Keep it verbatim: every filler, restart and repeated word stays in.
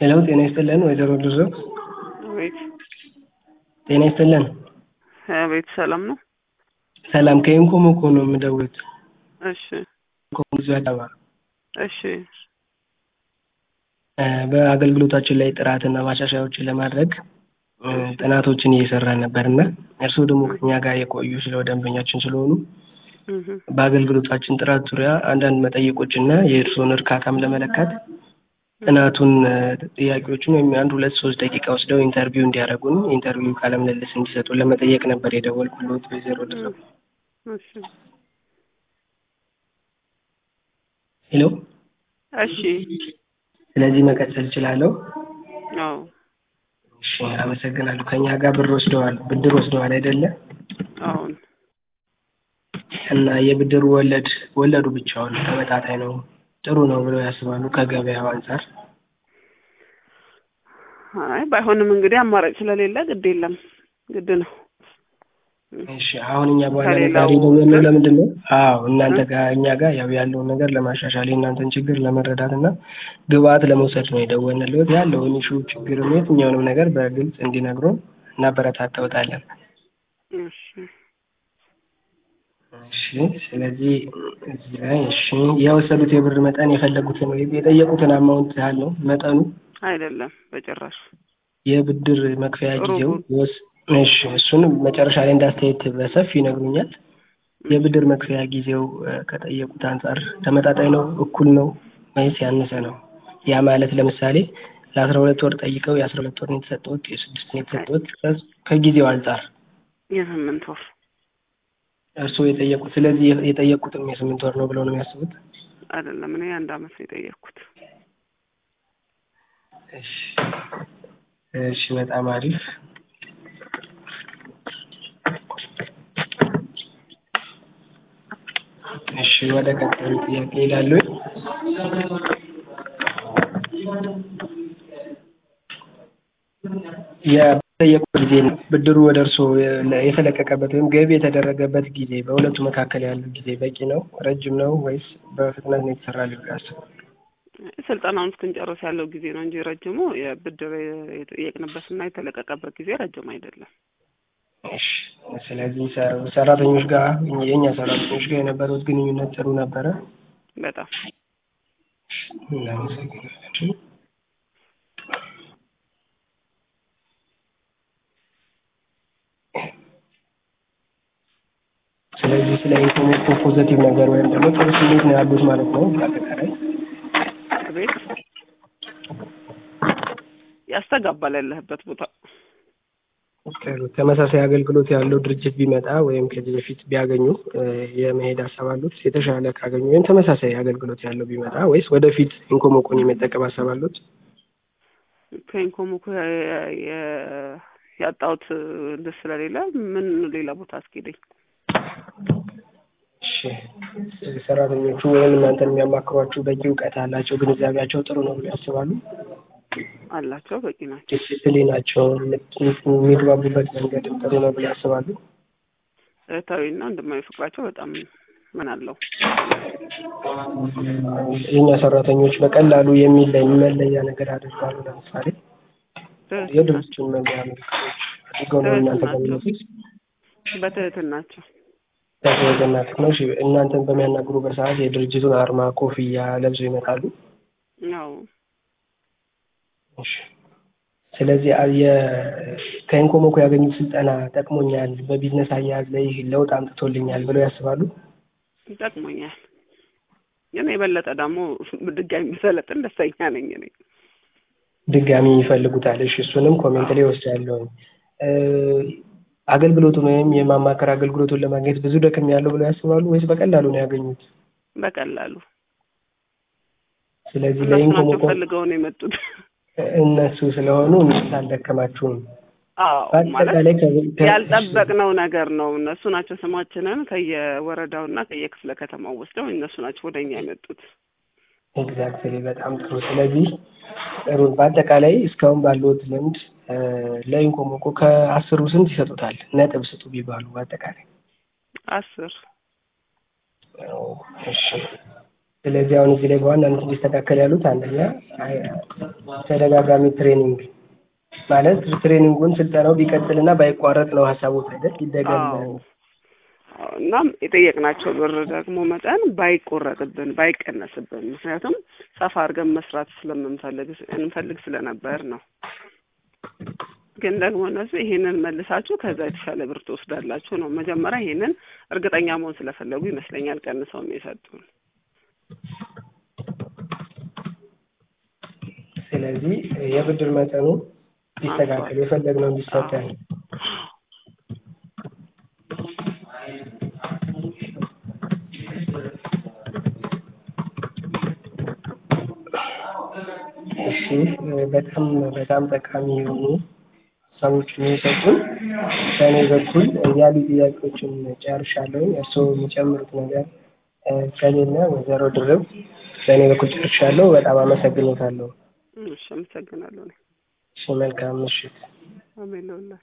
ሄሎ ጤና ይስጥልን ወይዘሮ ድርብ። አቤት። ጤና ይስጥልን። አቤት ሰላም ነው? ሰላም ከኢንኮም እኮ ነው የምደውሉት። እሺ ኢንኮም ዘዳባ። እሺ በአገልግሎታችን ላይ ጥራትና ማሻሻያዎችን ለማድረግ ጥናቶችን እየሰራን ነበርና እርስዎ ደግሞ ከኛ ጋር የቆዩ ስለ ደንበኛችን ስለሆኑ በአገልግሎታችን ጥራት ዙሪያ አንዳንድ መጠይቆችና የእርስዎን እርካታም ለመለካት ጥናቱን ጥያቄዎችን ወይም አንድ ሁለት ሶስት ደቂቃ ወስደው ኢንተርቪው እንዲያደርጉን ኢንተርቪው ቃለ ምልልስ እንዲሰጡ ለመጠየቅ ነበር የደወልኩት ወይዘሮ ድርብ። እሺ ሄሎ እሺ። ስለዚህ መቀጠል እችላለሁ? አዎ። እሺ አመሰግናለሁ። ከኛ ጋር ብር ወስደዋል ብድር ወስደዋል አይደለ? አዎ። እና የብድሩ ወለድ ወለዱ ብቻውን ተመጣጣኝ ነው ጥሩ ነው ብለው ያስባሉ ከገበያው አንፃር? አይ ባይሆንም እንግዲህ አማራጭ ስለሌለ ግድ የለም ግድ ነው። እሺ አሁን እኛ በኋላ ለታሪ ደውለው ለምንድን ነው? አዎ እናንተ ጋር እኛ ጋር ያው ያለውን ነገር ለማሻሻል የእናንተን ችግር ለመረዳት እና ግብአት ለመውሰድ ነው የደወልንልዎት። ያለውን ኢሹ ችግር የትኛውንም ነገር በግልጽ እንዲነግሩን እናበረታታዎታለን። እሺ እሺ ስለዚህ እዚህ ላይ እሺ የወሰዱት የብር መጠን የፈለጉትን ነው የጠየቁትን አማውንት ያህል ነው መጠኑ? አይደለም በጭራሽ። የብድር መክፈያ ጊዜው ወስ እሺ እሱንም መጨረሻ ላይ እንዳስተያየት በሰፊ ይነግሩኛል። የብድር መክፈያ ጊዜው ከጠየቁት አንፃር ተመጣጣኝ ነው እኩል ነው ወይስ ያነሰ ነው? ያ ማለት ለምሳሌ ለአስራ ሁለት ወር ጠይቀው የአስራ ሁለት ወር ነው የተሰጠሁት የስድስት ነው የተሰጠሁት ከጊዜው አንፃር የስምንት ወር እርስዎ የጠየቁት ስለዚህ የጠየቁትም የስምንት ወር ነው ብለው ነው የሚያስቡት? አይደለም እኔ አንድ አመት ነው የጠየቅኩት። እሺ እሺ በጣም አሪፍ። እሺ ወደ ቀጣዩ ጥያቄ ይላሉ። የጠየቁት ጊዜ ብድሩ ወደ እርስዎ የተለቀቀበት ወይም ገቢ የተደረገበት ጊዜ በሁለቱ መካከል ያለው ጊዜ በቂ ነው ረጅም ነው ወይስ በፍጥነት ነው የተሰራ ሊሆን ያስባል? ስልጠናውን እስክንጨርስ ያለው ጊዜ ነው እንጂ ረጅሙ የብድር የጠየቅንበትና የተለቀቀበት ጊዜ ረጅም አይደለም። እሺ ስለዚህ ሰራተኞች ጋር የኛ ሰራተኞች ጋር የነበረው ግንኙነት ጥሩ ነበረ? በጣም ስለዚህ ስለ ኢንፎርሜሽን ፖዚቲቭ ነገር ወይም ደግሞ ጥሩ ስሜት ነው ያሉት ማለት ነው በአጠቃላይ? ቤት ያስተጋባል ያለህበት ቦታ። ተመሳሳይ አገልግሎት ያለው ድርጅት ቢመጣ ወይም ከዚህ በፊት ቢያገኙ የመሄድ ሀሳብ አሉት? የተሻለ ካገኙ ወይም ተመሳሳይ አገልግሎት ያለው ቢመጣ ወይስ ወደፊት ኢንኮሞኮን የመጠቀም ሀሳብ አሉት? ከኢንኮሞኮ ያጣሁት ደስ ስለሌለ ምን ሌላ ቦታ አስኬደኝ። እሺ ሰራተኞቹ ወይም እናንተን የሚያማክሯችሁ በቂ እውቀት አላቸው ግንዛቤያቸው ጥሩ ነው ብለው ያስባሉ? አላቸው በቂ ናቸው። ዲሲፕሊናቸው የሚግባቡበት መንገድ ጥሩ ነው ብለው ያስባሉ? እህታዊና እንደማይፈቅራቸው በጣም ምን አለው። የኛ ሰራተኞች በቀላሉ የሚለይ መለያ ነገር አድርጋሉ። ለምሳሌ የድርጅቱን መለያ ምልክቶች አድርገው ነው እናንተ በሚመጡት? በትህትናቸው በትህትናቸው ነው። እሺ እናንተን በሚያናግሩበት ሰዓት የድርጅቱን አርማ ኮፍያ ለብሰው ይመጣሉ? አዎ። እሺ ስለዚህ ከኢንኮሞኮ ያገኙት ስልጠና ጠቅሞኛል በቢዝነስ አያያዝ ላይ ለውጥ አምጥቶልኛል ብለው ያስባሉ? ጠቅሞኛል ግን የበለጠ ደግሞ ድጋሚ ብሰለጥን ደስተኛ ነኝ እኔ። ድጋሚ ይፈልጉታል? እሺ እሱንም ኮሜንት ላይ ወስዳለሁ። አገልግሎቱን ወይም የማማከር አገልግሎቱን ለማግኘት ብዙ ደክም ያለው ብለው ያስባሉ ወይስ በቀላሉ ነው ያገኙት? በቀላሉ። ስለዚህ ለኢንኮሞኮ ፈልገው ነው የመጡት እነሱ ስለሆኑ እናንተ አልደከማችሁም? አዎ ማለት ያልጠበቅነው ነገር ነው። እነሱ ናቸው ስማችንን ከየወረዳውና ከየክፍለ ከተማው ወስደው እነሱ ናቸው ወደኛ የመጡት። ኤግዛክትሊ በጣም ጥሩ። ስለዚህ ጥሩ በአጠቃላይ እስካሁን ባለዎት ልምድ ለኢንኮሞኮ ከአስሩ ስንት ይሰጡታል? ነጥብ ስጡ ቢባሉ በአጠቃላይ? አስር። እሺ ስለዚህ አሁን እዚህ ላይ በዋናነት እንዲስተካከል ያሉት አንደኛ ተደጋጋሚ ትሬኒንግ ማለት ትሬኒንጉን ስልጠናው ቢቀጥልና ባይቋረጥ ነው ሀሳቡ አይደል? ይደገም እናም የጠየቅናቸው ብር ደግሞ መጠን ባይቆረጥብን ባይቀነስብን፣ ምክንያቱም ሰፋ አድርገን መስራት ስለምንፈልግ እንፈልግ ስለነበር ነው። ግን ደግሞ እነሱ ይሄንን መልሳችሁ ከዛ የተሻለ ብር ትወስዳላችሁ ነው። መጀመሪያ ይሄንን እርግጠኛ መሆን ስለፈለጉ ይመስለኛል ቀንሰው የሰጡን። ስለዚህ የብድር መጠኑ ይስተካከል የፈለግነው እንዲሰጠን እሺ በጣም በጣም ጠቃሚ የሆኑ ሰዎችን የሰጡን ከኔ በኩል ያሉ ጥያቄዎችን ጨርሻለሁ። እርስዎ የሚጨምሩት ነገር ከሌለ ወይዘሮ ድርብ ከኔ በኩል ጨርሻለሁ። በጣም አመሰግናለሁ። እሺ አመሰግናለሁ። እሺ መልካም ምሽት። አሜን።